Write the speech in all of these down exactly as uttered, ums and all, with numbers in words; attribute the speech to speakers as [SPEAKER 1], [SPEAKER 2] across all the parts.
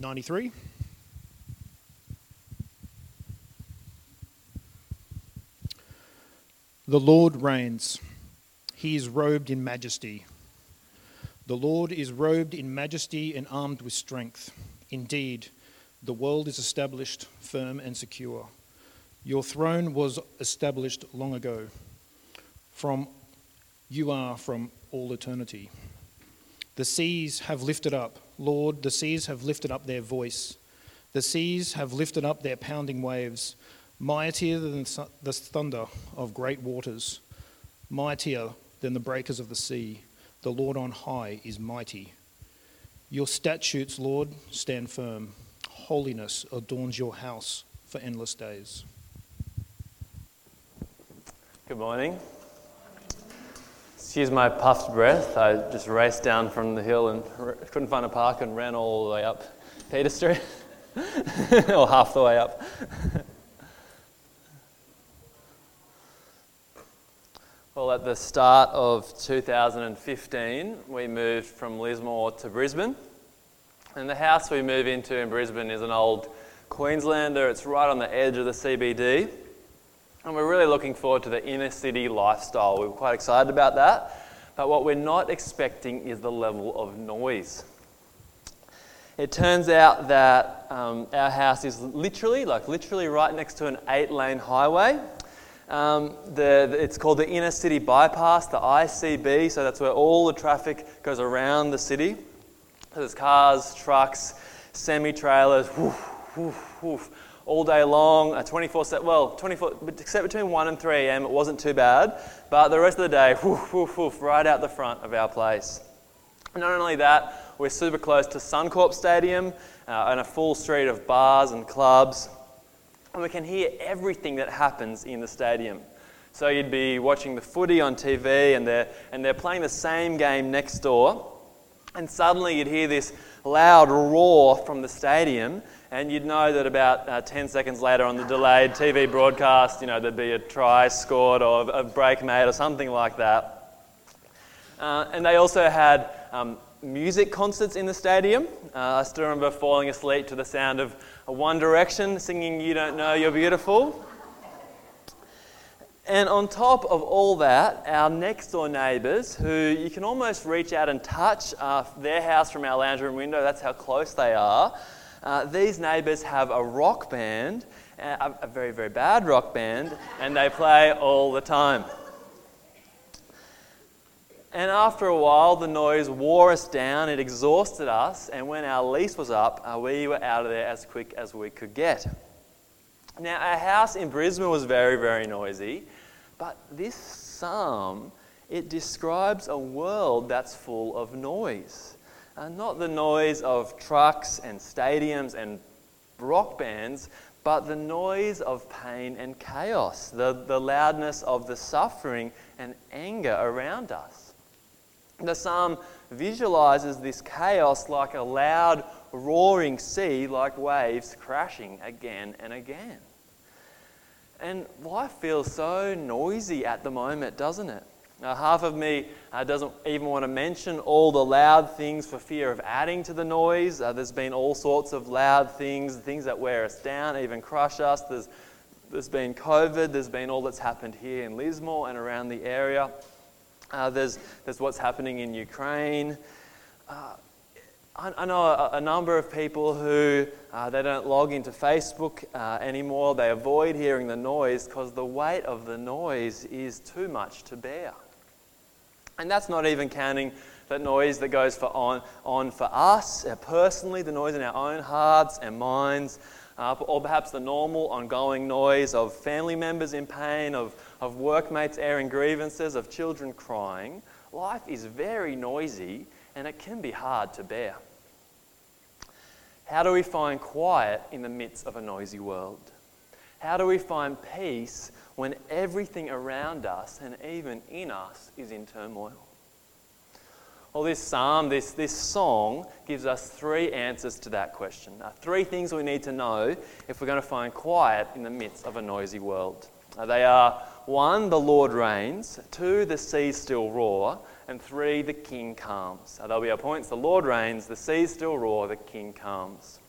[SPEAKER 1] ninety-three. The Lord reigns. He is robed in majesty. The Lord is robed in majesty and armed with strength. Indeed, the world is established firm and secure. Your throne was established long ago. From you are from all eternity. The seas have lifted up, Lord, the seas have lifted up their voice. The seas have lifted up their pounding waves, mightier than the thunder of great waters, mightier than the breakers of the sea. The Lord on high is mighty. Your statutes, Lord, stand firm. Holiness adorns your house for endless days.
[SPEAKER 2] Good morning. Excuse my puffed breath. I just raced down from the hill and r- couldn't find a park and ran all the way up Peter Street, or half the way up. Well, at the start of two thousand fifteen, we moved from Lismore to Brisbane. And the house we move into in Brisbane is an old Queenslander. It's right on the edge of the C B D. And we're really looking forward to the inner city lifestyle. We're quite excited about that. But what we're not expecting is the level of noise. It turns out that um, our house is literally, like literally right next to an eight-lane highway. Um, the, the, it's called the Inner City Bypass, the I C B, so that's where all the traffic goes around the city. So there's cars, trucks, semi-trailers, woof, woof, woof, all day long, uh, twenty-four seven, well, twenty-four, except between one and three a.m. it wasn't too bad, but the rest of the day, woof, woof, woof, right out the front of our place. And not only that, we're super close to Suncorp Stadium uh, and a full street of bars and clubs. And we can hear everything that happens in the stadium. So you'd be watching the footy on T V and they're, and they're playing the same game next door, and suddenly you'd hear this loud roar from the stadium, and you'd know that about uh, ten seconds later on the delayed T V broadcast, you know, there'd be a try scored or a break made or something like that. Uh, and they also had um, music concerts in the stadium. Uh, I still remember falling asleep to the sound of One Direction singing "You Don't Know You're Beautiful." And on top of all that, our next door neighbours, who you can almost reach out and touch uh, their house from our lounge room window, that's how close they are. Uh, these neighbours have a rock band, a, a very, very bad rock band, and they play all the time. And after a while, the noise wore us down, it exhausted us, and when our lease was up, uh, we were out of there as quick as we could get. Now, our house in Brisbane was very, very noisy, but this psalm, it describes a world that's full of noise. Uh, not the noise of trucks and stadiums and rock bands, but the noise of pain and chaos, the, the loudness of the suffering and anger around us. The psalm visualizes this chaos like a loud, roaring sea, like waves crashing again and again. And life feels so noisy at the moment, doesn't it? Now, half of me uh, doesn't even want to mention all the loud things for fear of adding to the noise. Uh, there's been all sorts of loud things, things that wear us down, even crush us. There's, there's been COVID. There's been all that's happened here in Lismore and around the area. Uh, there's, there's what's happening in Ukraine. Uh, I, I know a, a number of people who uh, they don't log into Facebook uh, anymore. They avoid hearing the noise because the weight of the noise is too much to bear. And that's not even counting the noise that goes for on, on for us uh, personally, the noise in our own hearts and minds, uh, or perhaps the normal ongoing noise of family members in pain, of, of workmates airing grievances, of children crying. Life is very noisy and it can be hard to bear. How do we find quiet in the midst of a noisy world? How do we find peace when everything around us and even in us is in turmoil? Well, this psalm, this, this song, gives us three answers to that question. Uh, three things we need to know if we're going to find quiet in the midst of a noisy world. Uh, they are, one, the Lord reigns, two, the seas still roar, and three, the King calms. Uh, there'll be our points. The Lord reigns, the seas still roar, the King calms.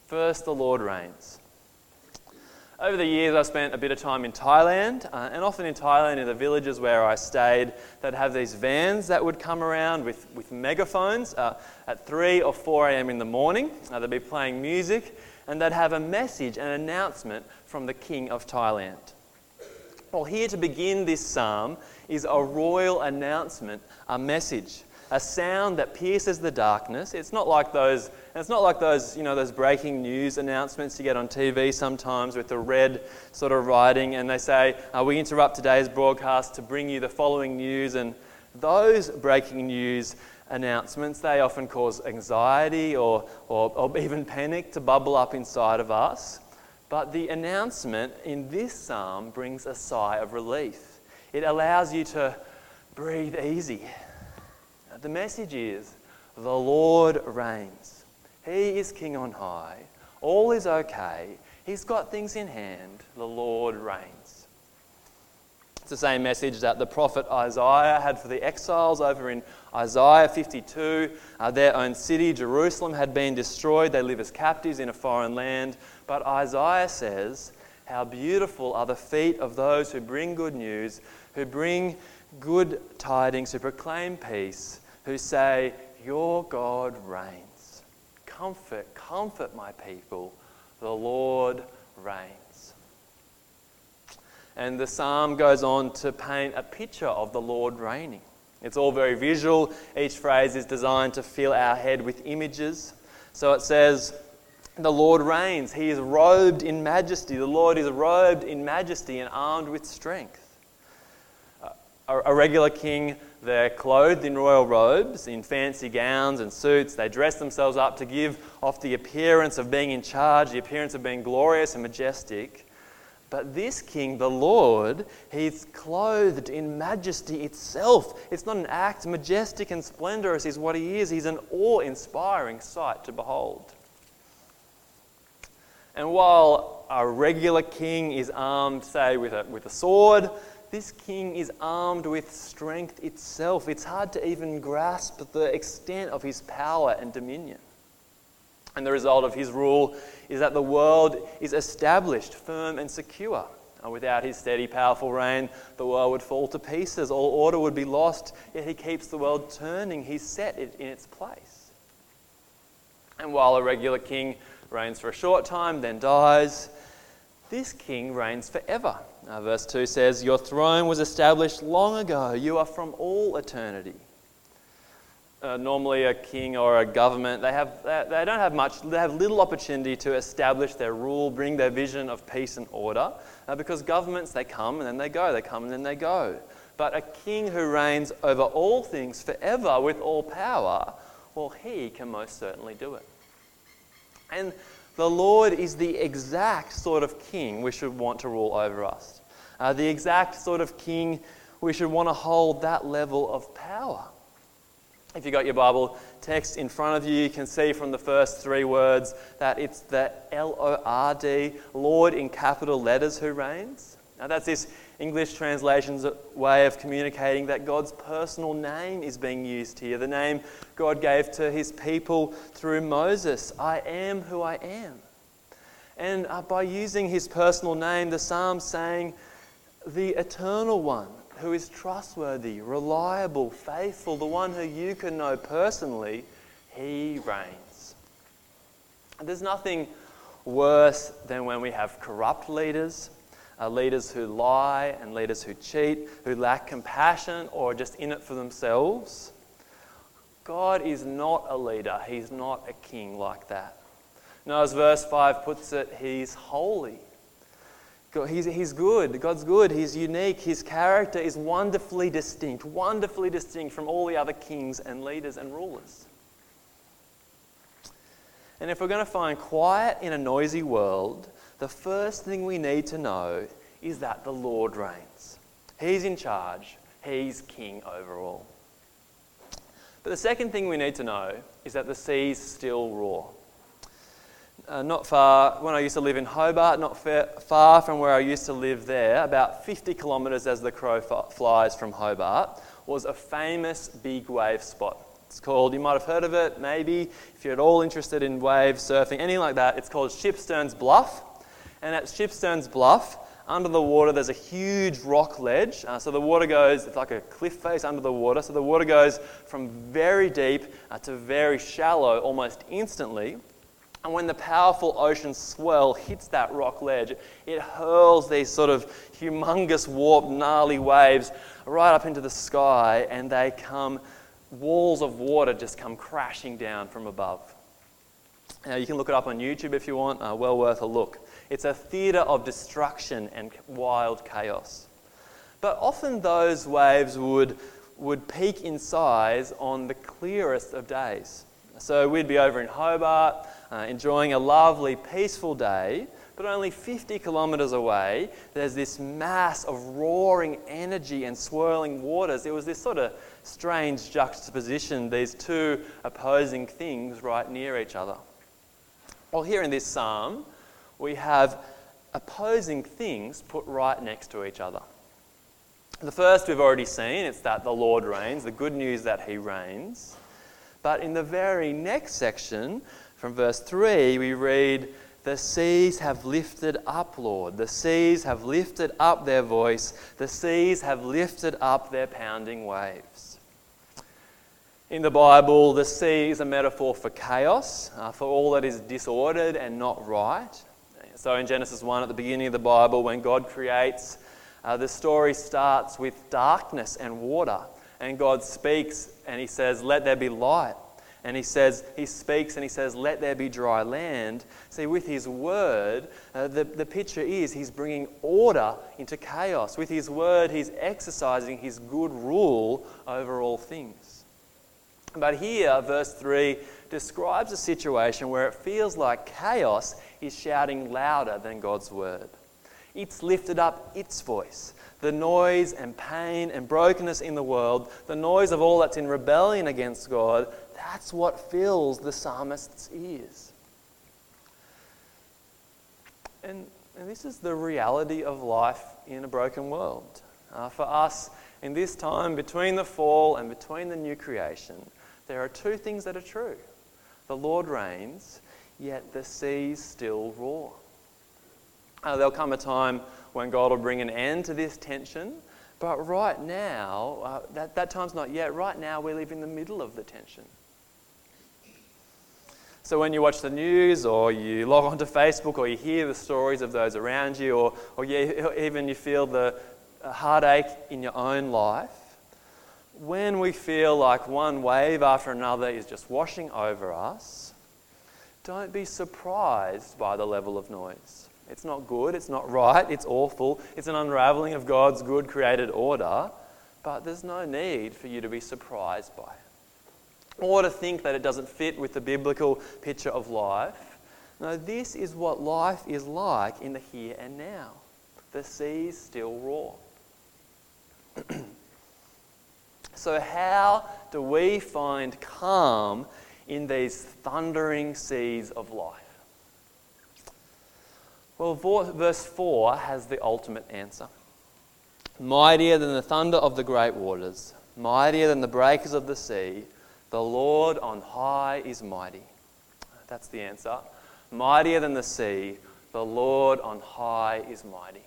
[SPEAKER 2] First, the Lord reigns. Over the years, I've spent a bit of time in Thailand, uh, and often in Thailand, in the villages where I stayed, they'd have these vans that would come around with, with megaphones uh, at three or four a.m. in the morning. Uh, they'd be playing music, and they'd have a message, an announcement from the King of Thailand. Well, here to begin this psalm is a royal announcement, a message, a sound that pierces the darkness. It's not like those, it's not like those, you know, those breaking news announcements you get on T V sometimes with the red sort of writing, and they say, uh, "We interrupt today's broadcast to bring you the following news." And those breaking news announcements, they often cause anxiety or, or, or even panic to bubble up inside of us. But the announcement in this psalm brings a sigh of relief. It allows you to breathe easy. The message is, the Lord reigns. He is king on high. All is okay. He's got things in hand. The Lord reigns. It's the same message that the prophet Isaiah had for the exiles over in Isaiah fifty-two. Uh, their own city, Jerusalem, had been destroyed. They live as captives in a foreign land. But Isaiah says, how beautiful are the feet of those who bring good news, who bring good tidings, who proclaim peace, who say, your God reigns. Comfort, comfort my people. The Lord reigns. And the psalm goes on to paint a picture of the Lord reigning. It's all very visual. Each phrase is designed to fill our head with images. So it says, the Lord reigns. He is robed in majesty. The Lord is robed in majesty and armed with strength. A, a regular king, they're clothed in royal robes, in fancy gowns and suits. They dress themselves up to give off the appearance of being in charge, the appearance of being glorious and majestic. But this king, the Lord, he's clothed in majesty itself. It's not an act. Majestic and splendorous is what he is. He's an awe-inspiring sight to behold. And while a regular king is armed, say, with a, with a sword, this king is armed with strength itself. It's hard to even grasp the extent of his power and dominion. And the result of his rule is that the world is established, firm and secure. And without his steady, powerful reign, the world would fall to pieces. All order would be lost, yet he keeps the world turning. He's set it in its place. And while a regular king reigns for a short time, then dies, this king reigns forever. Uh, verse two says, your throne was established long ago. You are from all eternity. Uh, normally a king or a government, they have they, they don't have much, they have little opportunity to establish their rule, bring their vision of peace and order, uh, because governments, they come and then they go, they come and then they go. But a king who reigns over all things forever with all power, well, he can most certainly do it. And the Lord is the exact sort of king we should want to rule over us. Uh, the exact sort of king we should want to hold that level of power. If you've got your Bible text in front of you, you can see from the first three words that it's the L O R D, Lord in capital letters, who reigns. Now that's this English translation's way of communicating that God's personal name is being used here. The name God gave to his people through Moses. I am who I am. And uh, by using his personal name, the psalm's saying, the eternal one, who is trustworthy, reliable, faithful, the one who you can know personally, he reigns. And there's nothing worse than when we have corrupt leaders, uh, leaders who lie and leaders who cheat, who lack compassion or are just in it for themselves. God is not a leader. He's not a king like that. No, as verse five puts it, he's holy. God, he's, he's good. God's good. He's unique. His character is wonderfully distinct, wonderfully distinct from all the other kings and leaders and rulers. And if we're going to find quiet in a noisy world, the first thing we need to know is that the Lord reigns. He's in charge. He's king over all. But the second thing we need to know is that the seas still roar. Uh, not far, when I used to live in Hobart, not far, far from where I used to live there, about fifty kilometres as the crow f- flies from Hobart, was a famous big wave spot. It's called, you might have heard of it, maybe, if you're at all interested in wave surfing, anything like that, it's called Shipsterns Bluff. And at Shipsterns Bluff, under the water, there's a huge rock ledge. Uh, so the water goes, it's like a cliff face under the water. So the water goes from very deep uh, to very shallow almost instantly. And when the powerful ocean swell hits that rock ledge, it hurls these sort of humongous, warped, gnarly waves right up into the sky, and they come, walls of water just come crashing down from above. Now, you can look it up on YouTube if you want, uh, well worth a look. It's a theatre of destruction and wild chaos. But often those waves would, would peak in size on the clearest of days. So we'd be over in Hobart, uh, enjoying a lovely, peaceful day, but only fifty kilometres away, there's this mass of roaring energy and swirling waters. It was this sort of strange juxtaposition, these two opposing things right near each other. Well, here in this psalm, we have opposing things put right next to each other. The first we've already seen, it's that the Lord reigns, the good news that he reigns. But in the very next section, from verse three, we read, "The seas have lifted up, Lord. The seas have lifted up their voice. The seas have lifted up their pounding waves." In the Bible, the sea is a metaphor for chaos, uh, for all that is disordered and not right. So in Genesis one, at the beginning of the Bible, when God creates, uh, the story starts with darkness and water. And God speaks and he says, "Let there be light." And he says, he speaks and he says, "Let there be dry land." See, with his word, uh, the, the picture is he's bringing order into chaos. With his word, he's exercising his good rule over all things. But here, verse three describes a situation where it feels like chaos is shouting louder than God's word. It's lifted up its voice. The noise and pain and brokenness in the world, the noise of all that's in rebellion against God, that's what fills the psalmist's ears. And, and this is the reality of life in a broken world. Uh, for us, in this time between the fall and between the new creation, there are two things that are true. The Lord reigns, yet the seas still roar. Uh, there'll come a time when God will bring an end to this tension, but right now, uh, that, that time's not yet. Right now, we live in the middle of the tension. So when you watch the news, or you log onto Facebook, or you hear the stories of those around you, or, or you, even you feel the heartache in your own life, when we feel like one wave after another is just washing over us, don't be surprised by the level of noise. It's not good, it's not right, it's awful, it's an unravelling of God's good created order, but there's no need for you to be surprised by it, or to think that it doesn't fit with the biblical picture of life. No, this is what life is like in the here and now. The seas still roar. So how do we find calm in these thundering seas of life? Well, verse four has the ultimate answer. "Mightier than the thunder of the great waters, mightier than the breakers of the sea, the Lord on high is mighty." That's the answer. Mightier than the sea, the Lord on high is mighty.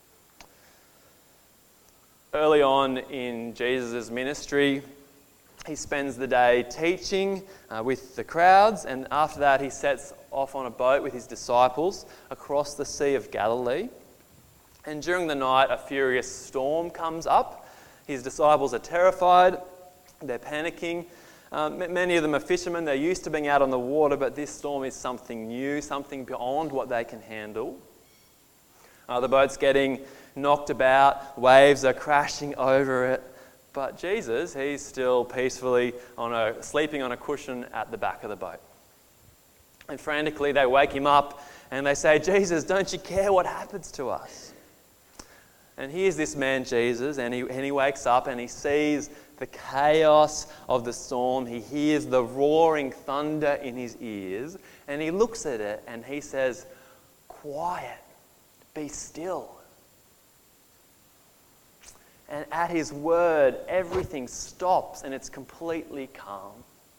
[SPEAKER 2] Early on in Jesus' ministry, he spends the day teaching uh, with the crowds, and after that he sets off on a boat with his disciples across the Sea of Galilee. And during the night, a furious storm comes up. His disciples are terrified, they're panicking. Um, many of them are fishermen, they're used to being out on the water, but this storm is something new, something beyond what they can handle. Uh, the boat's getting knocked about, waves are crashing over it, but Jesus, he's still peacefully on a, sleeping on a cushion at the back of the boat. And frantically they wake him up and they say, "Jesus, don't you care what happens to us?" And here's this man, Jesus, and he, and he wakes up and he sees the chaos of the storm. He hears the roaring thunder in his ears, and he looks at it and he says, "Quiet, be still." And at his word, everything stops and it's completely calm.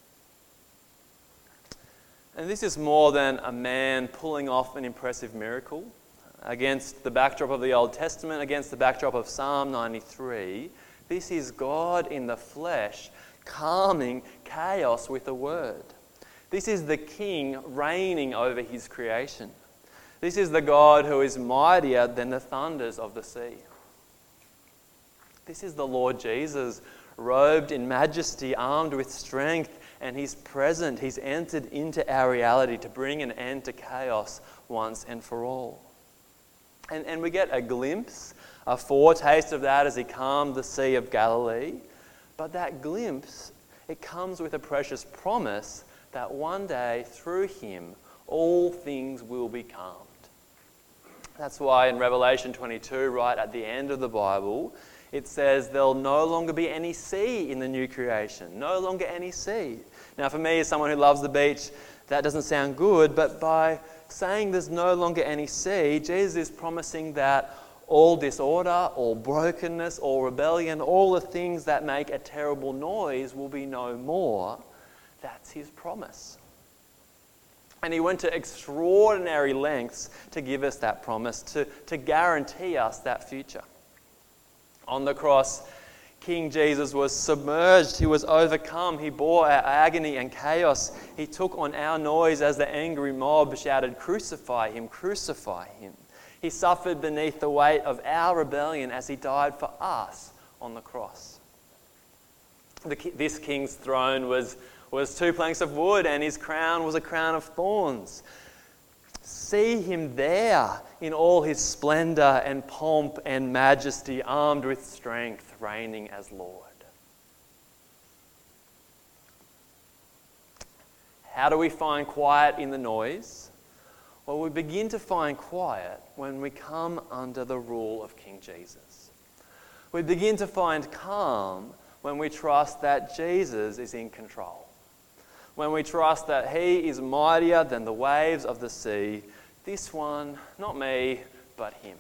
[SPEAKER 2] And this is more than a man pulling off an impressive miracle. Against the backdrop of the Old Testament, against the backdrop of Psalm ninety-three, this is God in the flesh calming chaos with a word. This is the King reigning over his creation. This is the God who is mightier than the thunders of the sea. This is the Lord Jesus, robed in majesty, armed with strength, and he's present. He's entered into our reality to bring an end to chaos once and for all. And, and we get a glimpse, a foretaste of that as he calmed the Sea of Galilee. But that glimpse, it comes with a precious promise that one day, through him, all things will be calmed. That's why in Revelation twenty-two, right at the end of the Bible, it says there'll no longer be any sea in the new creation. No longer any sea. Now for me, as someone who loves the beach, that doesn't sound good, but by saying there's no longer any sea, Jesus is promising that all disorder, all brokenness, all rebellion, all the things that make a terrible noise will be no more. That's his promise. And he went to extraordinary lengths to give us that promise, to, to guarantee us that future. On the cross, King Jesus was submerged, he was overcome, he bore our agony and chaos. He took on our noise as the angry mob shouted, "Crucify him, crucify him." He suffered beneath the weight of our rebellion as he died for us on the cross. The, this king's throne was, was two planks of wood, and his crown was a crown of thorns. See him there in all his splendor and pomp and majesty, armed with strength, reigning as Lord. How do we find quiet in the noise? Well, we begin to find quiet when we come under the rule of King Jesus. We begin to find calm when we trust that Jesus is in control. When we trust that he is mightier than the waves of the sea. This one, not me, but him.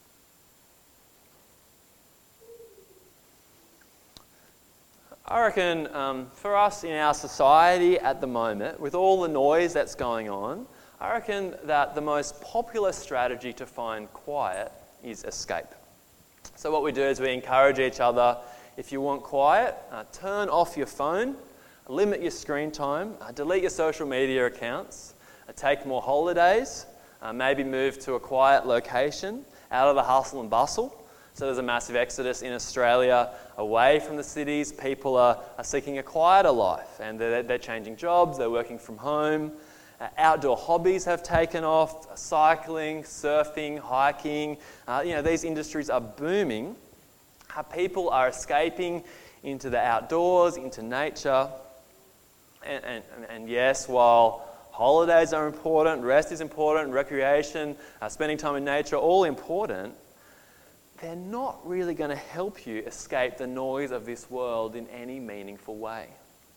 [SPEAKER 2] I reckon um, for us in our society at the moment, with all the noise that's going on, I reckon that the most popular strategy to find quiet is escape. So what we do is we encourage each other, if you want quiet, uh, turn off your phone, limit your screen time, uh, delete your social media accounts, uh, take more holidays, uh, maybe move to a quiet location, out of the hustle and bustle. So there's a massive exodus in Australia away from the cities. People are, are seeking a quieter life, and they're, they're changing jobs, they're working from home. Uh, outdoor hobbies have taken off, uh, cycling, surfing, hiking. Uh, you know, these industries are booming. Uh, people are escaping into the outdoors, into nature. And, and, and yes, while holidays are important, rest is important, recreation, uh, spending time in nature, all important, they're not really going to help you escape the noise of this world in any meaningful way.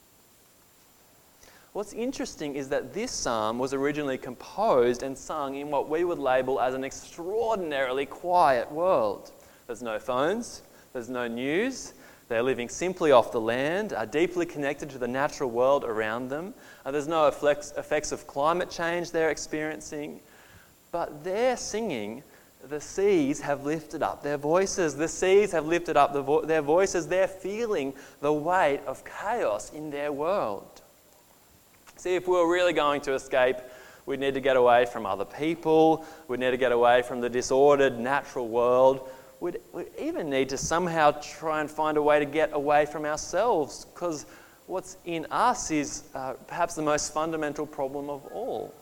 [SPEAKER 2] What's interesting is that this psalm was originally composed and sung in what we would label as an extraordinarily quiet world. There's no phones, there's no news, they're living simply off the land, are deeply connected to the natural world around them. Uh, there's no effects, effects of climate change they're experiencing, but they're singing. The seas have lifted up their voices. The seas have lifted up the vo- their voices. They're feeling the weight of chaos in their world. See, if we were really going to escape, we'd need to get away from other people. We'd need to get away from the disordered natural world. We'd, we'd even need to somehow try and find a way to get away from ourselves, because what's in us is uh, perhaps the most fundamental problem of all.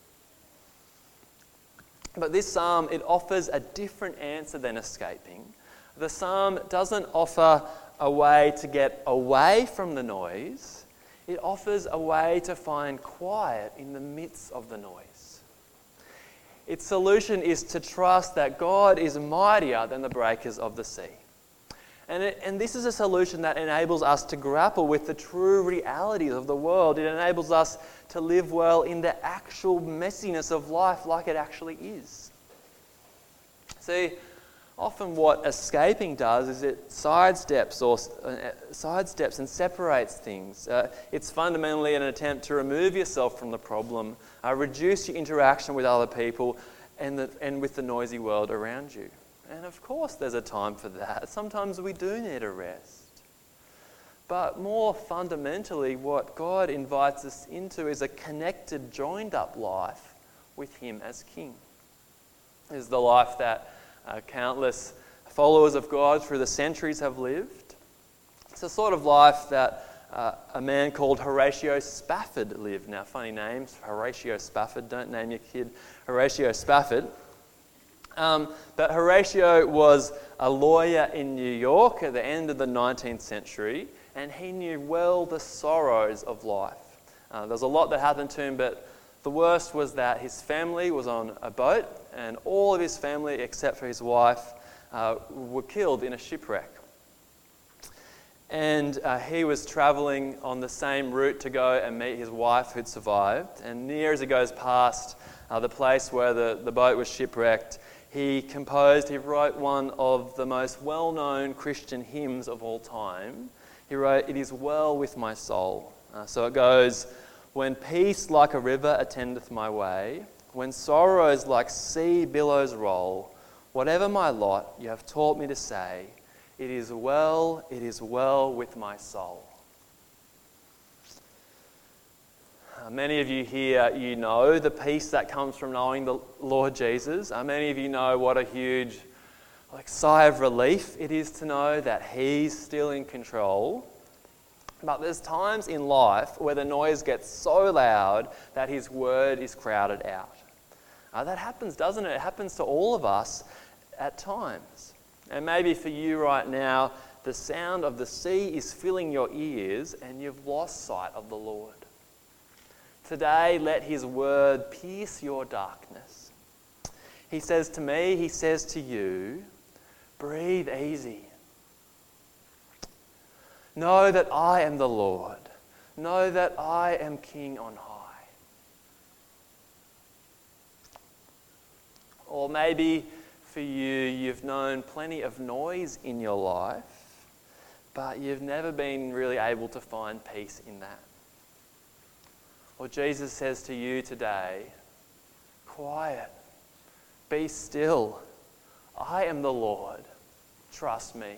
[SPEAKER 2] But this psalm, it offers a different answer than escaping. The psalm doesn't offer a way to get away from the noise. It offers a way to find quiet in the midst of the noise. Its solution is to trust that God is mightier than the breakers of the sea. And, it, and this is a solution that enables us to grapple with the true realities of the world. It enables us to live well in the actual messiness of life like it actually is. See, often what escaping does is it sidesteps or uh, sidesteps and separates things. Uh, it's fundamentally an attempt to remove yourself from the problem, uh, reduce your interaction with other people and, the, and with the noisy world around you. And of course there's a time for that. Sometimes we do need a rest. But more fundamentally, what God invites us into is a connected, joined-up life with Him as King. Is the life that uh, countless followers of God through the centuries have lived. It's the sort of life that uh, a man called Horatio Spafford lived. Now, funny names, Horatio Spafford. Don't name your kid Horatio Spafford. Um, but Horatio was a lawyer in New York at the end of the nineteenth century, and he knew well the sorrows of life. Uh, there's a lot that happened to him, but the worst was that his family was on a boat, and all of his family, except for his wife, uh, were killed in a shipwreck. And uh, he was travelling on the same route to go and meet his wife who'd survived. And near as he goes past uh, the place where the, the boat was shipwrecked, he composed, he wrote one of the most well-known Christian hymns of all time. He wrote, "It is well with my soul." Uh, so it goes, "When peace like a river attendeth my way, when sorrows like sea billows roll, whatever my lot, you have taught me to say, it is well, it is well with my soul." Uh, many of you here, you know the peace that comes from knowing the Lord Jesus. Uh, many of you know what a huge like sigh of relief it is to know that He's still in control. But there's times in life where the noise gets so loud that His word is crowded out. Uh, that happens, doesn't it? It happens to all of us at times. And maybe for you right now, the sound of the sea is filling your ears and you've lost sight of the Lord. Today, let His word pierce your darkness. He says to me, He says to you, breathe easy. Know that I am the Lord. Know that I am King on high. Or maybe for you, you've known plenty of noise in your life, but you've never been really able to find peace in that. Or Jesus says to you today, quiet, be still. I am the Lord. Trust me.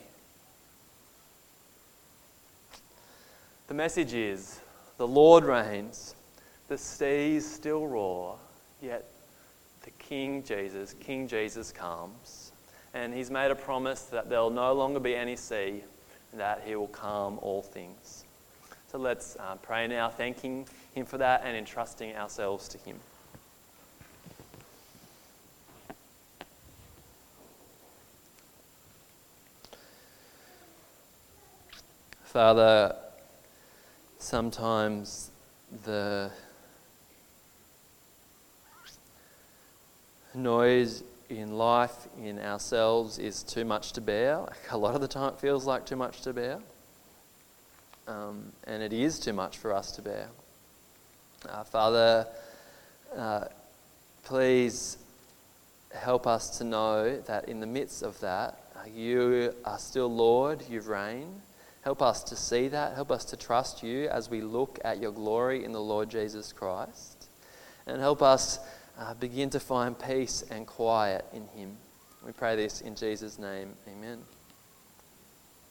[SPEAKER 2] The message is, the Lord reigns, the seas still roar, yet the King Jesus, King Jesus comes, and He's made a promise that there'll no longer be any sea, and that He will calm all things. So let's uh, pray now, thanking Him for that and entrusting ourselves to Him. Father, sometimes the noise in life, in ourselves, is too much to bear. A lot of the time it feels like too much to bear. Um, and it is too much for us to bear. Uh, Father, uh, please help us to know that in the midst of that, uh, You are still Lord, You reign. Help us to see that. Help us to trust You as we look at Your glory in the Lord Jesus Christ. And help us uh, begin to find peace and quiet in Him. We pray this in Jesus' name. Amen.